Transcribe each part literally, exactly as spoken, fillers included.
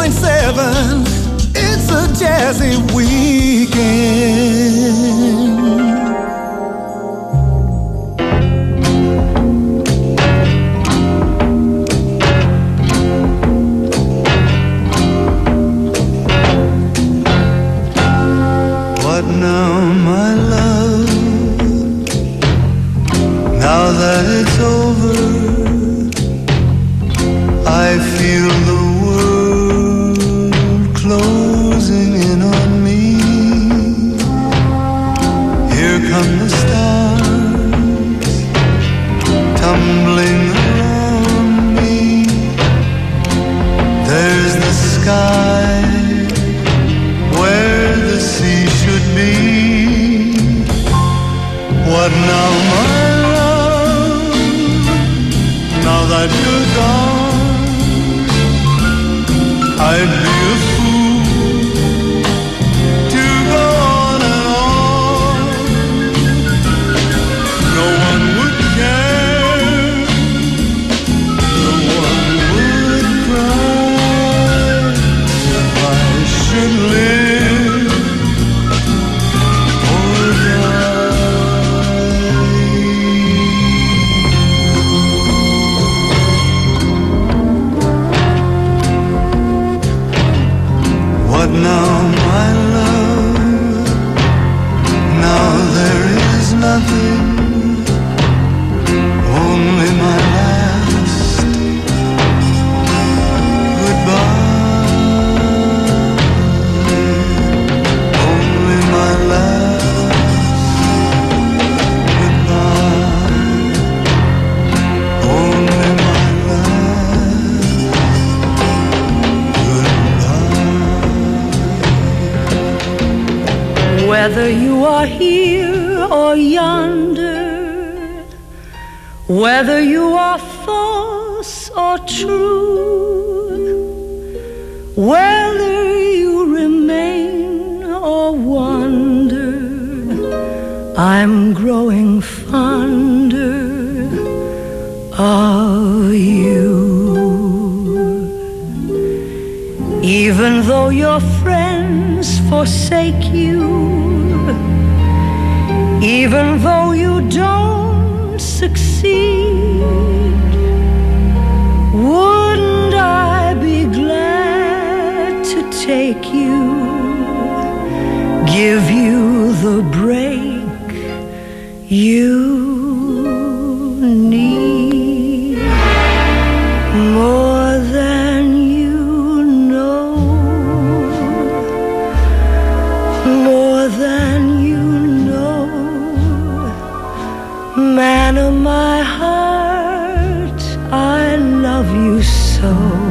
point seven, it's a jazzy weekend. What now, my love? Now that it's over, I feel the world closing in on me. Here come the stars tumbling around me. There's the sky where the sea should be. What now, my love? Now that you're gone, I'd be a fool to go on and on. No one would care, no one would cry if I should live or die. What now, my love? Now there is nothing, only my last goodbye. Only my last goodbye. Only my last goodbye. Whether you are here or yonder, whether you are false or true, whether you remain or wander, I'm growing fonder of you. Even though your friends forsake you, even though you don't succeed, wouldn't I be glad to take you, give you the break you need, more than you know, more than you know. Man of my heart, I love you so.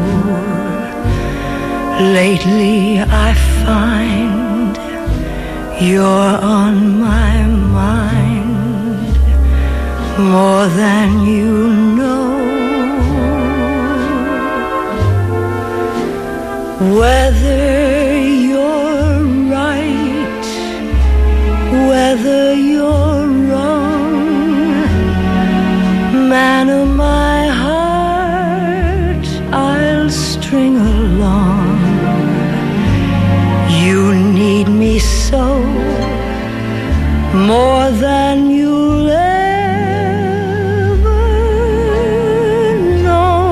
Lately I find you're on my mind, more than you know. Whether you're right, whether you're wrong, man of my heart, I'll string along. You need me so, more than you'll ever know.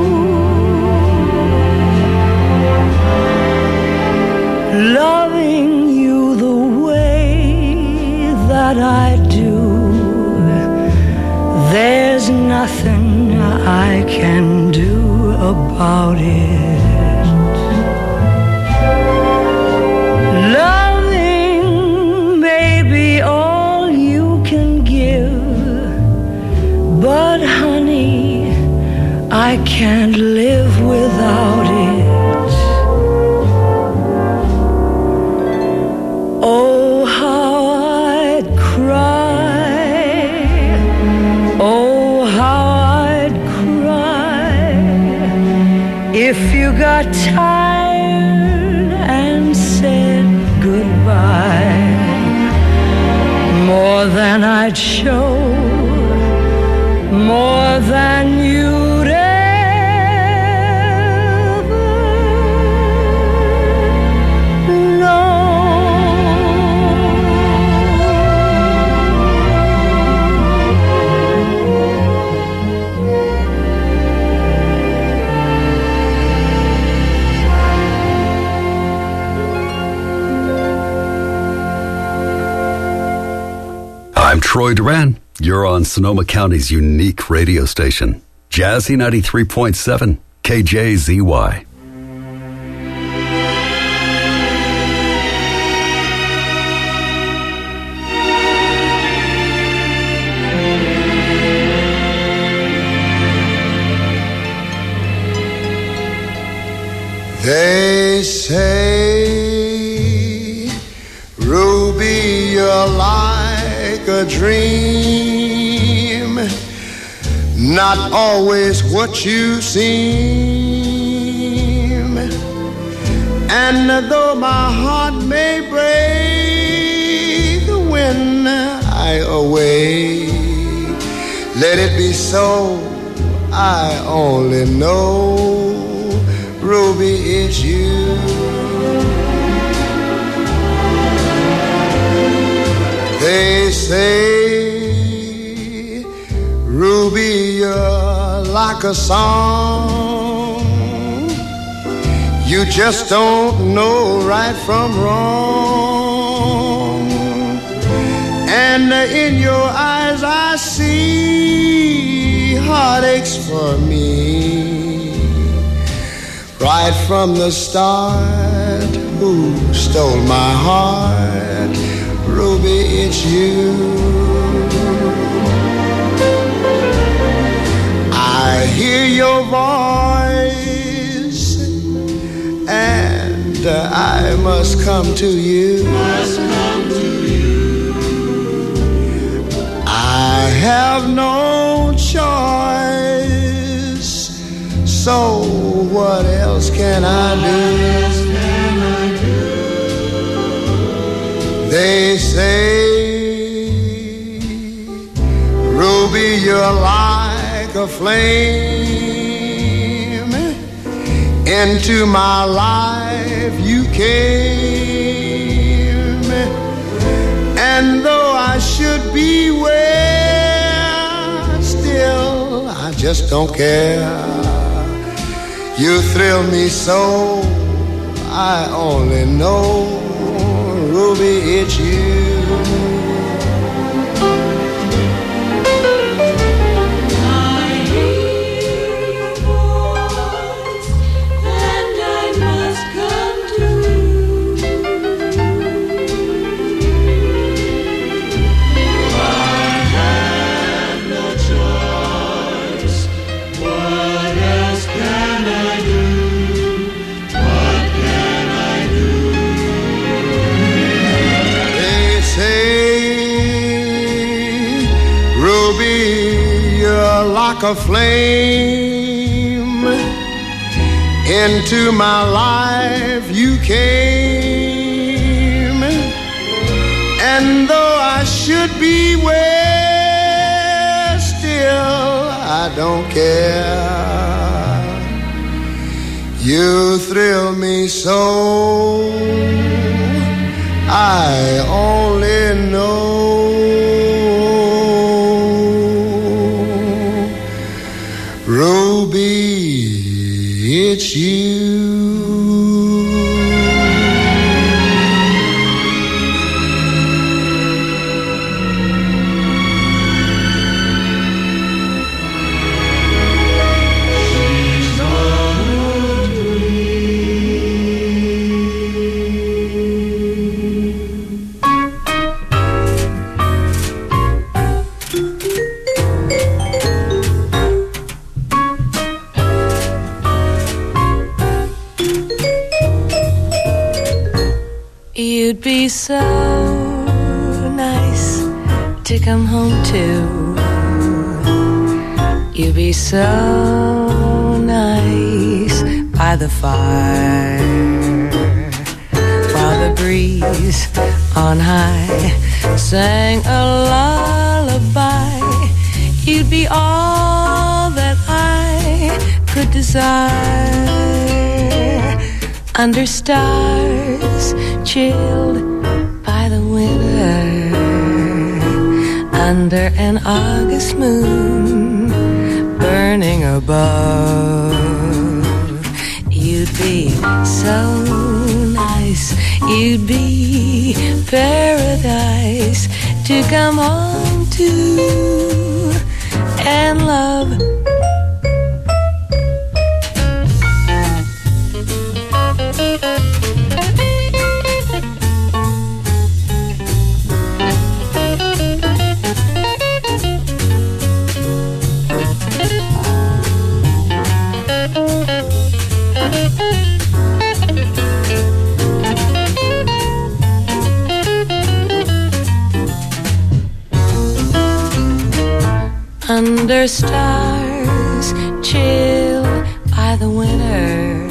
Loving you the way that I do, there's nothing I can do about it. Loving may be all you can give, but honey, I can't live without it. Oh, how I'd cry, oh, how I'd cry if you got tired and said goodbye. More than I'd show, more than you'd ever Troy Duran, you're on Sonoma County's unique radio station, Jazzy ninety-three point seven, K J Z Y. They say, Ruby, you're like a dream, not always what you seem. And though my heart may break when I awake, let it be so, I only know, Ruby, it's you. They say, Ruby, you're like a song. You just don't know right from wrong. And in your eyes I see heartaches for me. Right from the start, who stole my heart? Ruby, it's you. I hear your voice, and I must come to you. Must come to you. I have no choice, so what else can I do? They say, Ruby, you're like a flame. Into my life you came. And though I should beware, still I just don't care. You thrill me so, I only know, Ruby, it's you. Like a flame, into my life you came. And though I should beware, still I don't care. You thrill me so, I only know, Ruby, it's you. You'd be so nice to come home to. You'd be so nice by the fire, while the breeze on high sang a lullaby. You'd be all that I could desire, under stars chilled by the winter, under an August moon burning above. You'd be so nice, you'd be paradise to come home to and love. Under stars chill by the winter,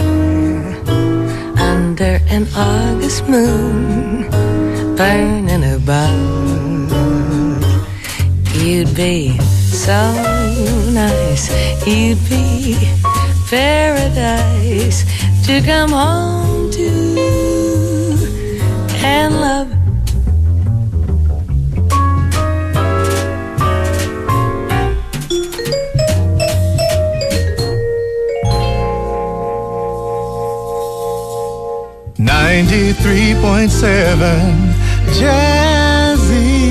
under an August moon burning above, you'd be so nice, you'd be paradise to come home to and love. ninety-three point seven Jazzy.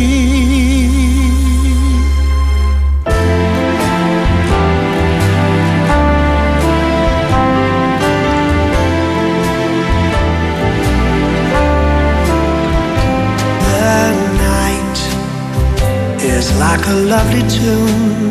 The night is like a lovely tune.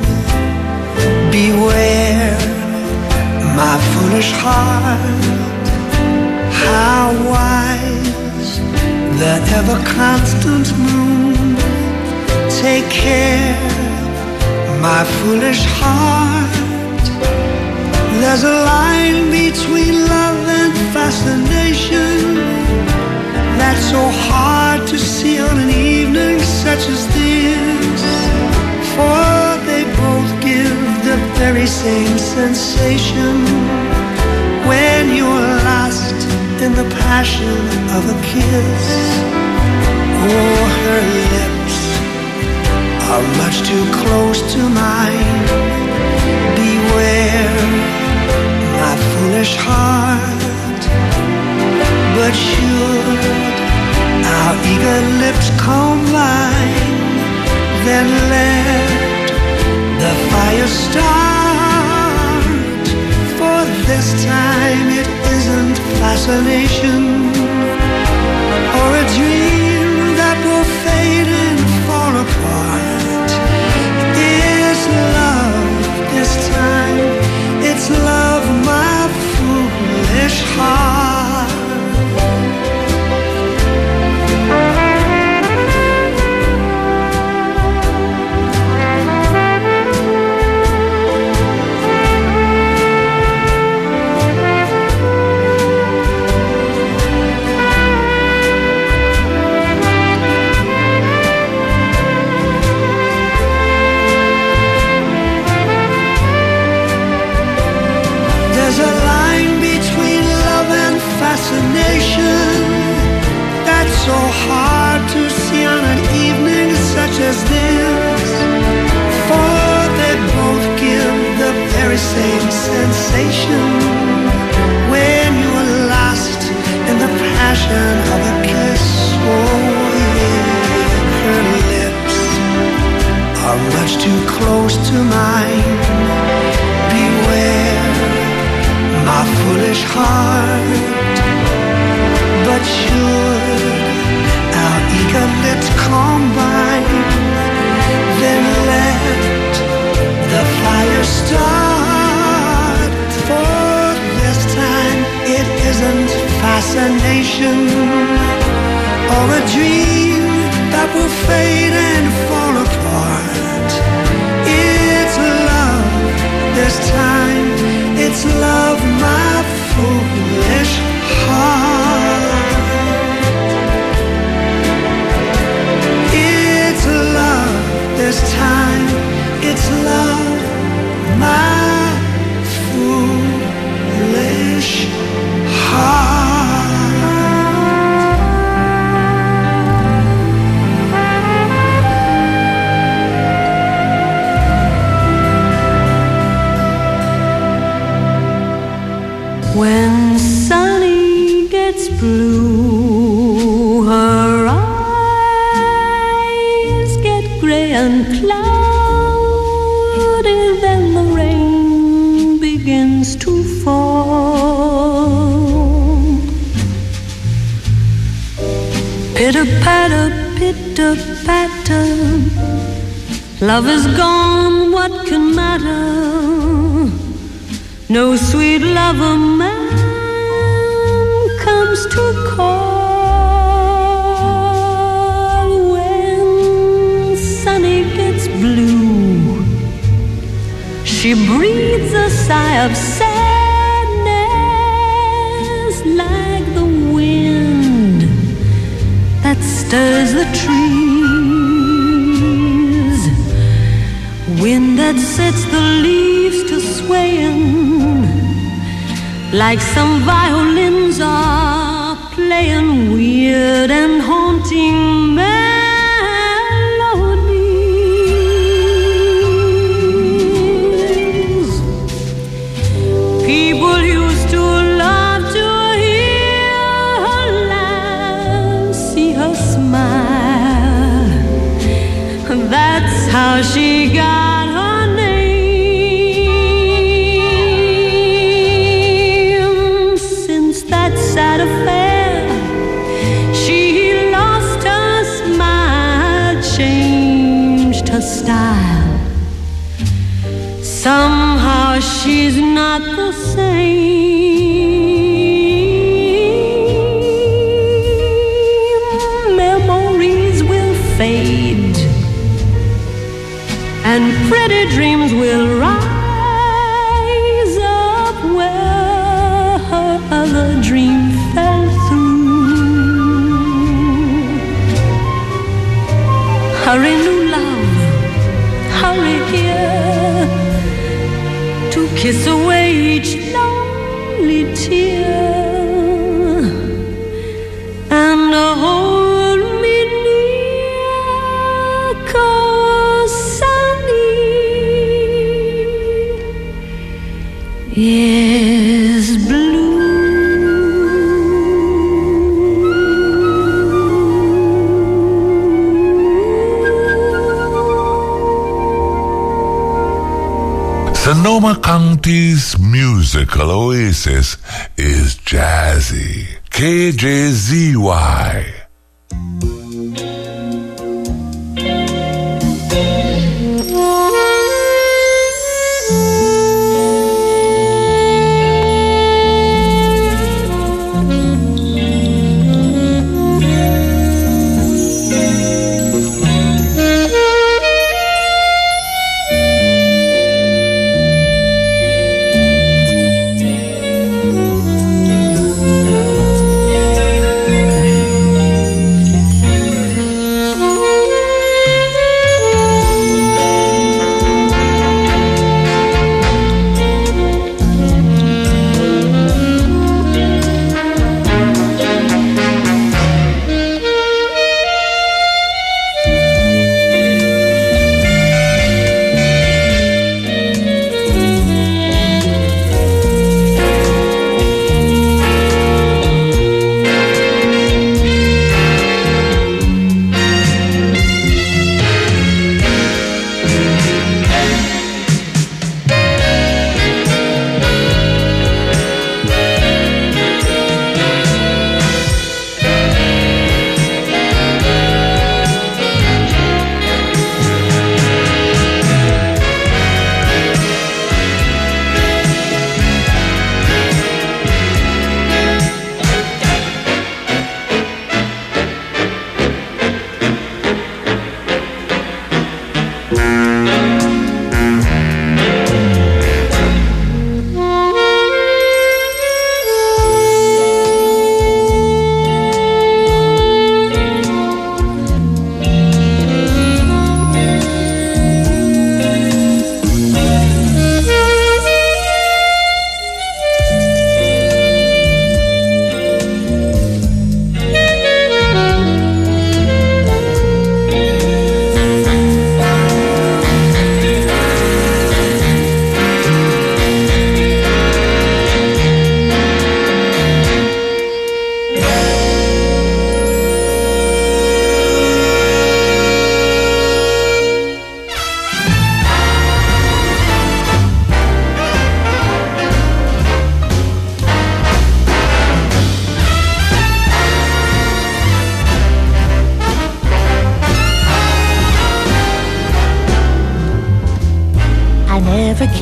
Beware, my foolish heart. How wise the ever-constant moon. Take care, my foolish heart. There's a line between love and fascination that's so hard to see on an evening such as this. For they both give the very same sensation when you're lost in the passion of a kiss. Oh, her lips are much too close to mine. Beware, my foolish heart. But should our eager lips combine, then let the fire start. For this time it isn't fascination or a dream that will fade and fall apart. It's love this time. It's love, my foolish heart. That's so hard to see on an evening such as this. For they both give the very same sensation when you're lost in the passion of a kiss. Oh yeah, her lips are much too close to mine. Beware, my foolish heart. But should our eager lips combine, then let the fire start. For this time it isn't fascination or a dream that will fade and fall apart. It's love this time. It's love, my foolish heart. This time, it's love, my foolish heart. When sunny gets blue, her eyes get gray and Pitter-patter, pitter-patter, love is gone, what can matter? No sweet lover man comes to call. When Sunny gets blue, she breathes a sigh of sadness, like the wind that stirs the trees, wind that sets the leaves to swaying, like some violins are playing weird and haunting melodies. People used to love to hear her laugh, see her smile. That's how she got her name. Since that sad affair, she lost her smile, changed her style. Somehow she's not the same. Memories will fade, and pretty dreams will rise up where her other dream fell through. Hurry, new love, hurry here to kiss away each lonely tear and hold me near, 'cause Sunny is blue. Sonoma County's musical oasis is Jazzy. K J Z Y.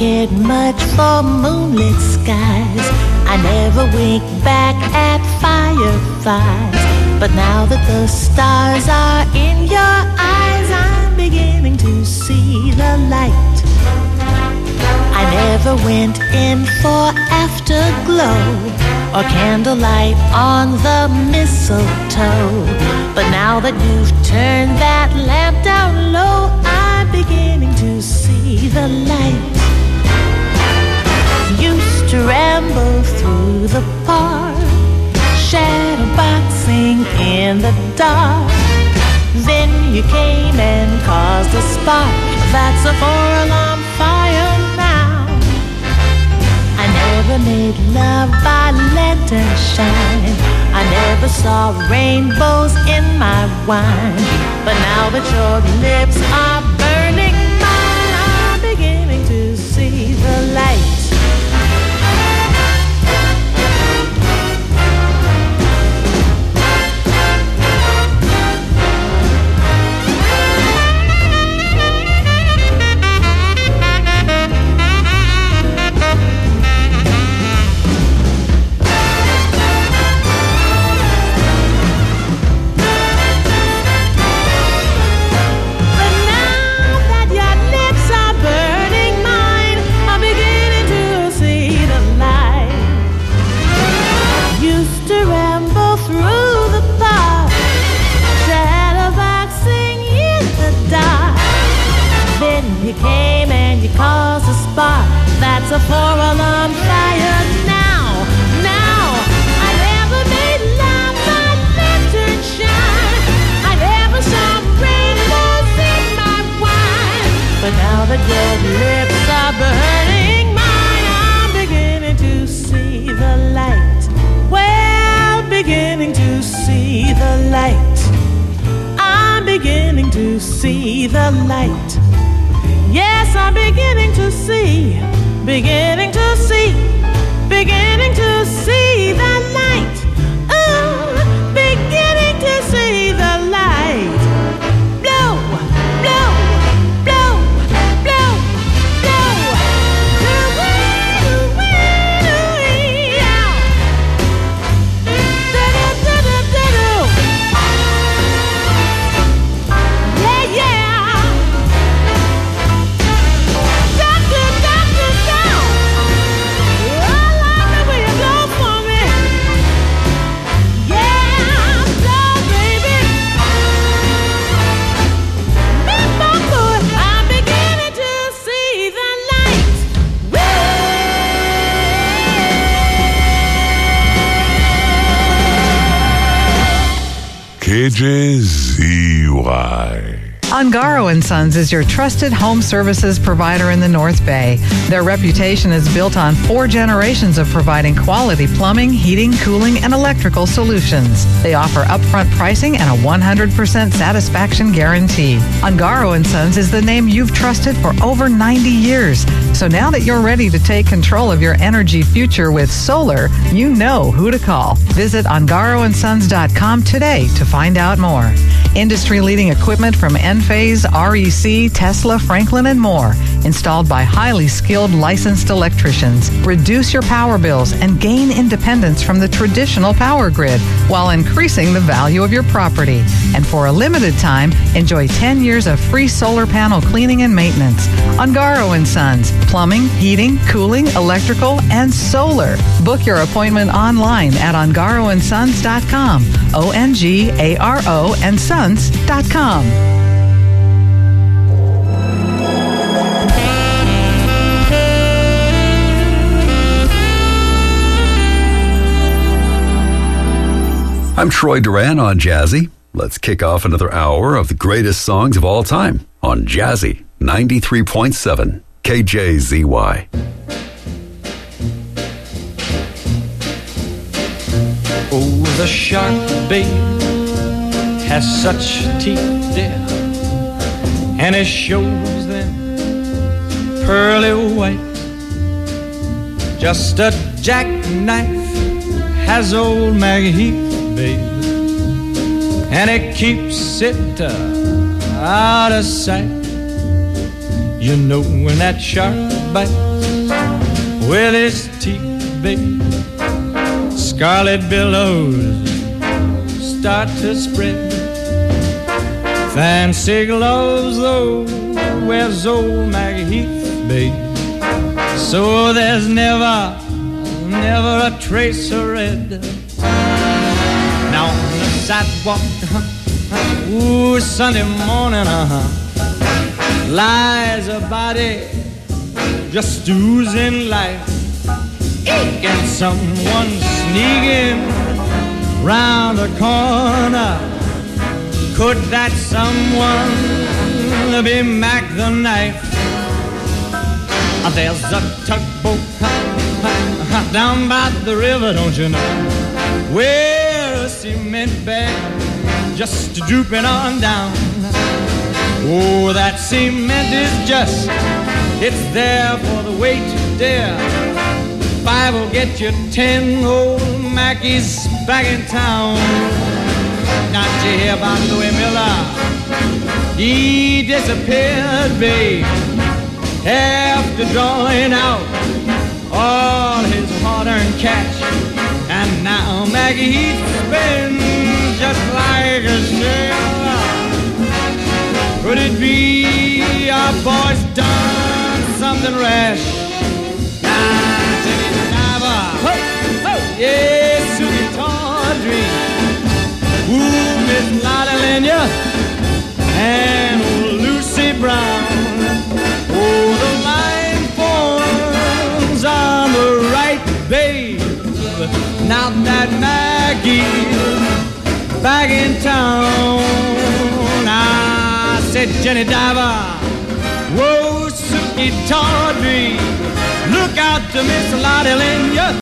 cared much for moonlit skies. I never winked back at fireflies. But now that the stars are in your eyes, I'm beginning to see the light. I never went in for afterglow or candlelight on the mistletoe. But now that you've turned that lamp down low, I'm beginning to see the light. Used to ramble through the park, shadow boxing in the dark. Then you came and caused a spark. That's a four-alarm fire now. I never made love by lantern shine. I never saw rainbows in my wine. But now that your lips are burning mine, I'm beginning to see the light. You came and you caused a spark. That's a four-alarm fire now. Now, I never made love by lantern shine. I never saw rainbows in my wine. But now that your lips are burning mine, I'm beginning to see the light. Well, beginning to see the light. I'm beginning to see the light. Yes, I'm beginning to see, beginning to see, beginning to see the light. Ooh, beginning to see the light. Blow, blow, blow, blow, blow. Do-wee, do-wee, do-wee, ow. Do-do-do-do-do-do. Yeah, yeah. K J Z Y. Ungaro and Sons is your trusted home services provider in the North Bay. Their reputation is built on four generations of providing quality plumbing, heating, cooling, and electrical solutions. They offer upfront pricing and a one hundred percent satisfaction guarantee. Ungaro and Sons is the name you've trusted for over ninety years. So now that you're ready to take control of your energy future with solar, you know who to call. Visit ungaro and sons dot com today to find out more. Industry-leading equipment from Enphase, R E C, Tesla, Franklin, and more. Installed by highly skilled licensed electricians. Reduce your power bills and gain independence from the traditional power grid while increasing the value of your property. And for a limited time, enjoy ten years of free solar panel cleaning and maintenance. Ungaro and Sons. Plumbing, heating, cooling, electrical, and solar. Book your appointment online at ungaro and sons dot com. O N G A R O and sons dot com. I'm Troy Duran on Jazzy. Let's kick off another hour of the greatest songs of all time on Jazzy ninety-three point seven K J Z Y. Oh, the shark, babe, has such teeth, dear, and it shows them pearly white. Just a jackknife has old Maggie Heath, babe, and it keeps it uh, out of sight. You know when that shark bites with his teeth, babe, scarlet billows start to spread. Fancy gloves, though, wears old Maggie Heath, babe. So there's never, never a trace of red. Now on the sidewalk, uh-huh, ooh, Sunday morning, uh-huh, lies a body just oozing life. And someone sneaking round the corner. Could that someone be Mac the Knife? There's a tugboat down by the river, don't you know, where a cement bag just drooping on down. Oh, that cement is just, it's there for the weight to dare. Five will get you ten old Mackies back in town. Not you hear about Louis Miller? He disappeared, babe, after drawing out all his hard-earned cash. And now Maggie Heath spins just like a sailor. Could it be our boy's done something rash? Now take it diver, ho, ho, yes, Susie Tawdry, ooh, Miss Lotta Lenya, and old Lucy Brown. Oh, the line forms on the right, babe. Now that Maggie's back in town. I said, Jenny Diver, whoa, Suki Tawdry, look out to Miss Lotta Lenya.